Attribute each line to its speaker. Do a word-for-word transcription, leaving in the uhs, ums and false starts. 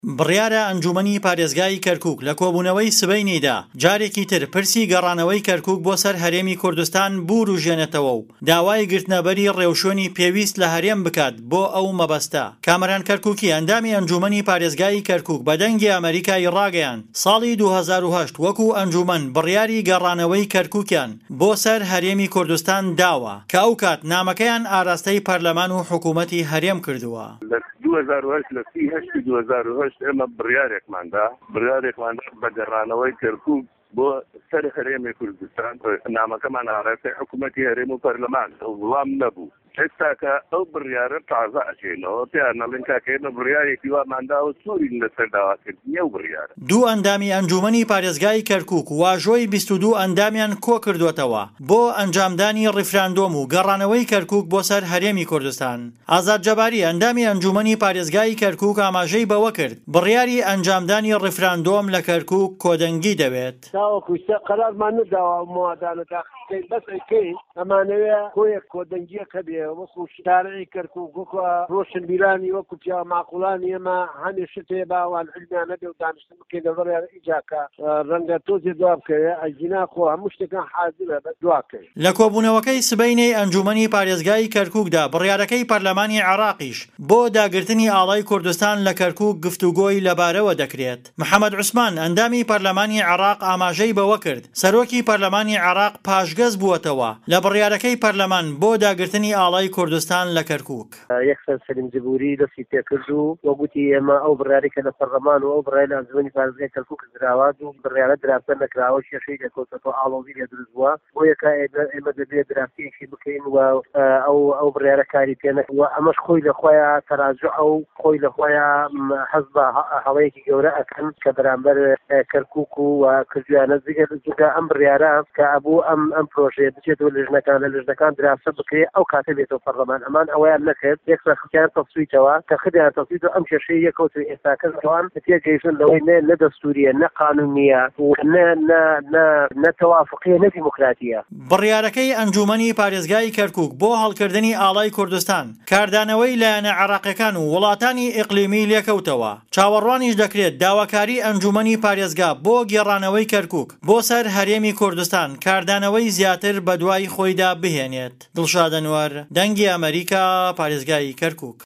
Speaker 1: بڕیارە ئەنجومەنی پارێزگای کەرکووک لە کۆبوونەوەی سبەینێدا جارێکی تر پرسی گەڕانەوەی کەرکووک بۆ سەر هەرێمی کوردستان بوروژێنێتەوە و داوای گرتنەبەری ڕێوشۆنی پێویست لە هەرێم بکات بۆ ئەو مەبەستە. کامەران کەرکووکی ئەندامی ئەنجومەنی پارێزگای کەرکووک بە دەنگی ئەمریکای ڕاگەیان ساڵی دوو هەزار و هەشت وەکو ئەنجومەن بڕیاری گەڕانەوەی کەرکووکیان بۆ سەر هەرێمی کوردستان داوە کە ئەو کات نامەکەیان ئاراستەی پەرلەمان و حکوومەتی هەرێم کردووە.
Speaker 2: دوو هەزار و هەشت لە سی هەشتی دوو هەزار و هەشت ئێمە بڕیارێکماندا بڕیارێکماندا بە گەڕانەوەی کەرکووک بۆ سەر هەرێمی کوردستان. نامەکەمان ئاراستەی حکوومەتی هەرێم و پەرلەمان وڵام نەبوو. ئێستا کە ئەو بڕیارە تازە ئەچێنەوە پێیان نەڵێن کاکەێمە بڕیارێکی وامانداوە سوورین لەسەر داواکردنی ئەو بڕیارە.
Speaker 1: دوو ئەندامی ئەنجومەنی پارێزگای کەرکووک واژۆی بیست و دوو ئەندامیان کۆ کردوێتەوە بۆ ئەنجامدانی ڕیفراندۆم و گەڕانەوەی کەرکووک بۆ سەر هەرێمی کوردستان. ئازاد جەباری ئەندامی ئەنجومەنی پارێزگای کەرکووک ئاماژەی بەوە کرد بڕیاری ئەنجامدانی ڕیفراندۆم لە کەرکووک کۆدەنگی دەوێت.
Speaker 3: قەرارمان نەداوە موادانەدا بەسەکەی ئەمانەوێ کۆیەک کۆدەنگیەکە بێ وەکو شارعی کەرکووک وەکو ڕۆشنبیرانی وەکو پیا ماقوڵانی ئێمە هەمیشە تێ باوان علمیان نەبێ و دانیشتن بکەین لەبەر ئیجاکە ڕەنگە تۆزی دوا بکەوێ ئەجینا خۆ هەموو شتێکان حازرە بە دواکەی.
Speaker 1: لە کۆبوونەوەکەی سبەینەی ئەنجومەنی پارێزگای کەرکووکدا بڕیارەکەی پەرلەمانی عێراقیش بۆ داگرتنی ئاڵای کوردستان لە کەرکووک گفتوگۆی لەبارەوە دەکرێت. محەممەد عوسمان ئەندامی پەرلەمانی عێراق ئاماژەی بەوە کرد سەرۆکی پەرلەمانی عێراق پاشگەز بووەتەوە لە بڕیارەکەی پەرلەمان بۆ داگرتنی ئاڵای کوردستان لە کەرکووک.
Speaker 3: یەکسەر سەلیم جبوری دەستی پێکرد و وەگوتی ئێمە ئەو بڕیارێکە لە پەرلەمان و ئەو بڕیار لە ئەنجومەنی پارێزگای کەرکووک دراوە و بڕیارە دراستە نەکراوە کێشەی دەکەوتەوە ئاڵۆزی لێ دروست بووە بۆ یەکە ئێمە دەبێت دراستێکی بکەین و ئەو ئەو بڕیارە کاری پێ نەکەوە ئەمەش خۆی لە خۆیان تەراجع ئەو خۆی لە خۆیان حەز بە هەڵەیەکی گەورە ئەکەن کە بەرامبەر کەرکووک و کردویانە جگە جگە ئەم بڕیارە کە ئەبوو ئەم ئەم پرۆژەیە بچێتەوە لەژنەکان لە لەژنەکان دراستە بکرێت ئەو کاتە بێتەوە پەرلەمان ئەمان ئەویان نەکرد یەکسەر خەکیان تەسویتەوە کە خدیان تەسویت و ئەم کێشەی یەکەوت ئێستاکردوان تێگەیشتن لەوەی نە نە دەستوریە نە قانونیە و نە نە نە نە تەوافقیە نە دیموکراتیە.
Speaker 1: بڕیارەکەی ئەنجومەنی پارێزگای کەرکووک بۆ هەڵکردنی ئاڵای کوردستان کاردانەوەی لایەنە عێراقیەکان و وڵاتانی ئیقلیمی لێکەوتەوە. چاوەڕوانیش دەکرێت داواکاری ئەنجومەنی پارێزگا بۆ گێڕانەوەی کەرکووک بۆ سەر هەرێمی کوردستان کاردانەوەی زیاتر بە دوای خۆیدا بهێنێت. دڵشاد ئەنوەر، دەنگی ئەمریکا، پارێزگای کەرکووک.